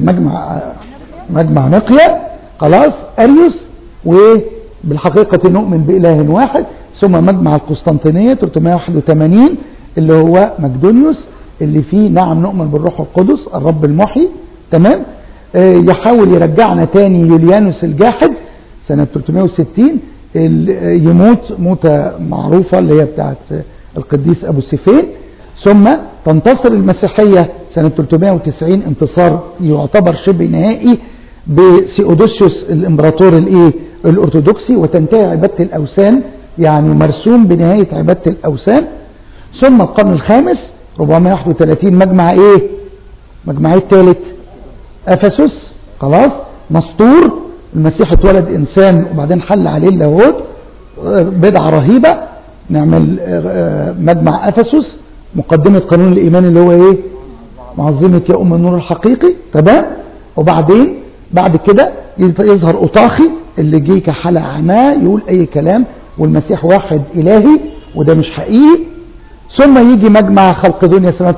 مجمع نقيا، خلاص اريوس، وبالحقيقة نؤمن بإله واحد. ثم مجمع القسطنطينية 381 اللي هو مقدونيوس، اللي فيه نعم نؤمن بالروح القدس الرب المحيي. تمام. يحاول يرجعنا تاني يوليانوس الجاحد سنة 360، يموت موتة معروفة اللي هي بتاعت القديس أبو سيفين. ثم تنتصر المسيحية سنة 390 انتصار يعتبر شبه نهائي بسيودوسيوس الامبراطور الارثوذكسي، وتنتهي عبادة الاوثان، يعني مرسوم بنهاية عبادة الاوثان. ثم القرن الخامس 431 مجمع الثالث افسس، خلاص مسطور، المسيح اتولد انسان وبعدين حل عليه اللاهوت، بدعة رهيبة. نعمل مجمع افسس، مقدمة قانون الايمان اللي هو معظمة يا ام النور الحقيقي. تمام. وبعدين بعد كده يظهر أوطاخي اللي جه كحلقة عماه يقول أي كلام والمسيح واحد إلهي، وده مش حقيقي. ثم يجي مجمع خلق دنيا سنة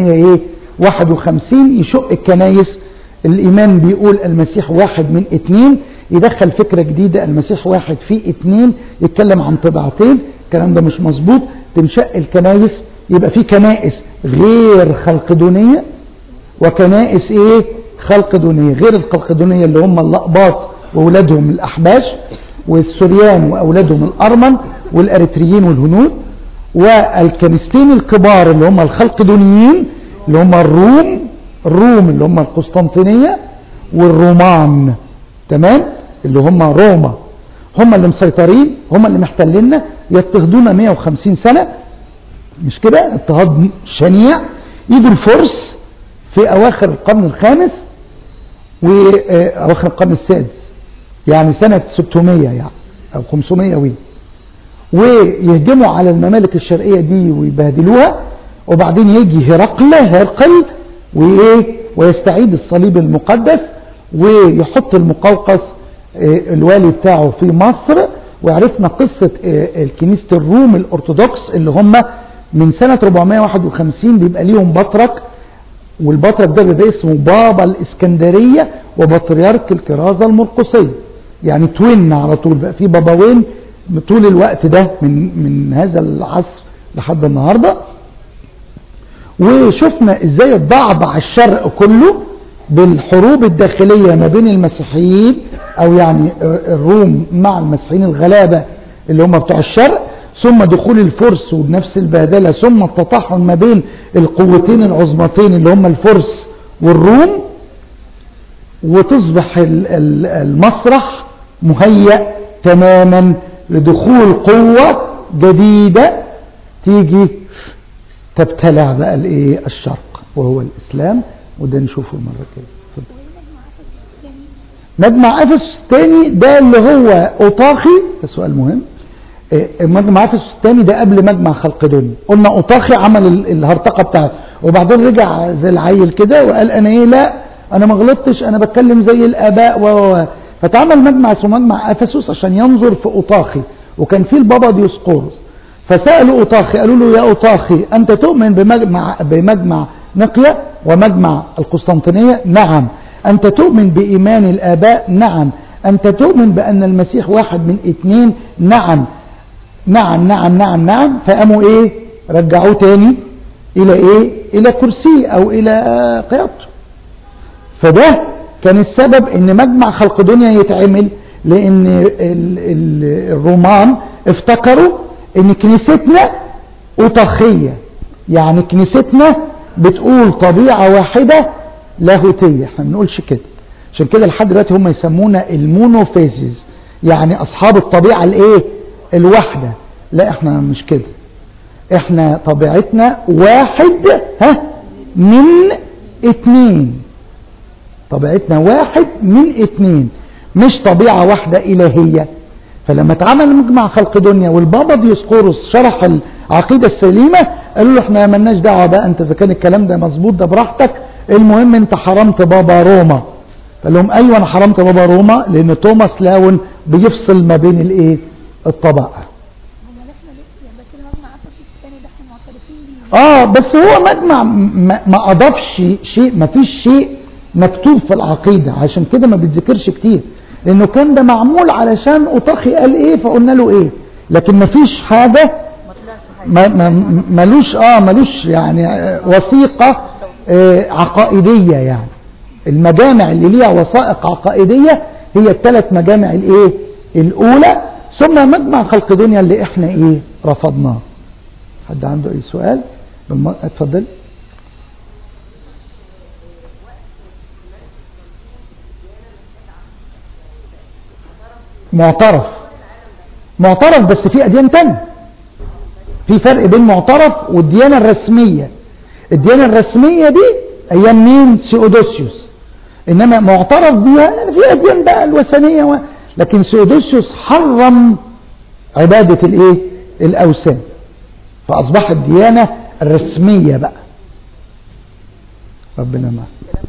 451 يشق الكنايس، الإيمان بيقول المسيح واحد من 2، يدخل فكرة جديدة المسيح واحد في 2، يتكلم عن طبيعتين، الكلام ده مش مظبوط. تنشق الكنايس، يبقى في كنائس غير خلقدونية وكنائس خلقدونية. غير الخلقدونية اللي هم الأقباط وأولادهم الأحباش، والسوريان وأولادهم الأرمن، والأريتريين والهنود، والكنيستين الكبار اللي هم الخلقدونيين اللي هم الروم اللي هم القسطنطينية، والرومان. تمام. اللي هم روما، هم اللي مسيطرين، هم اللي محتلنا، يضطهدونا 150 سنة، مش كده؟ اضطهاد شنيع. يجوا الفرس في أواخر القرن الخامس وأواخر القرن السادس، يعني سنة 600 يعني أو 500 ويهجموا على الممالك الشرقية دي ويبهدلوها. وبعدين يجي هرقل ويستعيد الصليب المقدس ويحط المقوقس الوالي بتاعه في مصر. وعرفنا قصة الكنيسة الروم الأرثوذكس اللي هم من سنة 451 بيبقى ليهم بطرك، والبطرك ده بيبقى اسمه بابا الإسكندرية وبطريرك الكرازة المرقسية، يعني توين على طول، بقى في باباوين طول الوقت ده من هذا العصر لحد النهاردة. وشفنا ازاي اتضعضع الشرق كله بالحروب الداخلية ما بين المسيحيين، او يعني الروم مع المسيحيين الغلابة اللي هم بتوع الشرق، ثم دخول الفرس ونفس البهدلة، ثم التطاحن ما بين القوتين العظمتين اللي هم الفرس والروم، وتصبح المسرح مهيأ تماما لدخول قوة جديدة تيجي تبتلع بقى الشرق وهو الإسلام. وده نشوفه المرة الجاية. مجمع أفسس الثاني ده اللي هو أوطاخي، ده سؤال مهم. مجمع أفسس الثاني ده قبل مجمع خلقدونيا. قلنا أوطاخي عمل الهرطقة بتاعته، وبعدين رجع زي العيل كده وقال أنا لا أنا ما غلطتش، أنا بتكلم زي الآباء فتعمل مجمع اسمه مجمع أفسس عشان ينظر في أوطاخي، وكان فيه البابا ديوسقورس. فسألوا أوطاخي قالوا له يا أوطاخي أنت تؤمن بمجمع نقية ومجمع القسطنطينية؟ نعم. أنت تؤمن بإيمان الآباء؟ نعم. أنت تؤمن بأن المسيح واحد من اثنين؟ نعم. نعم نعم نعم نعم. فقاموا إيه؟ رجعوه تاني إلى إيه؟ إلى كرسي أو إلى قيادته. فده كان السبب إن مجمع خلقدونيا يتعمل، لأن الرومان افتكروا إن كنيستنا أوطاخية، يعني كنيستنا بتقول طبيعة واحدة لاهوتية. احنا ما بنقولش كده، عشان كده لحد دلوقتي هم يسمونا المونوفيزيز، يعني أصحاب الطبيعة الإيه؟ الواحدة. لا احنا مش كده، احنا طبيعتنا واحد من اثنين. طبيعتنا واحد من اثنين، مش طبيعة واحدة إلهية. فلما اتعمل مجمع خلقدونيا والبابا ديوسقوروس شرح العقيدة السليمة، قالوا له احنا مالناش دعوة بقى، انت اذا كان الكلام ده مظبوط ده براحتك، المهم انت حرمت بابا روما. قال لهم ايوه انا حرمت بابا روما، لان توماس لاون بيفصل ما بين الايه؟ الطبقة. بس هو مجمع ما اضافش شيء، ما فيش شيء مكتوب في العقيدة، عشان كده ما بيتذكرش كتير، لانه كان ده معمول علشان أوطاخي قال ايه فقلنا له ايه، لكن ما فيش حاجة ملوش يعني وثيقة عقائدية. يعني المجامع اللي ليها وثائق عقائدية هي الثلاث مجامع الايه الاولى، ثم مجمع خلقدونيا اللي احنا ايه رفضناه. حد عنده اي سؤال؟ اتفضل. معترف بس في أديان تانية. في فرق بين معترف والديانة الرسمية. الديانة الرسمية دي أيام مين؟ سيودوسيوس. إنما معترف بها في أديان بقى الوثنية لكن سيودوسيوس حرم عبادة الإيه؟ الأوثان، فأصبحت الديانة الرسمية بقى. ربنا معه.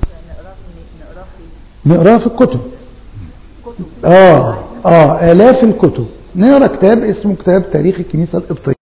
نقرأ في الكتب. آلاف الكتب. نقرأ كتاب اسمه كتاب تاريخ الكنيسة القبطية.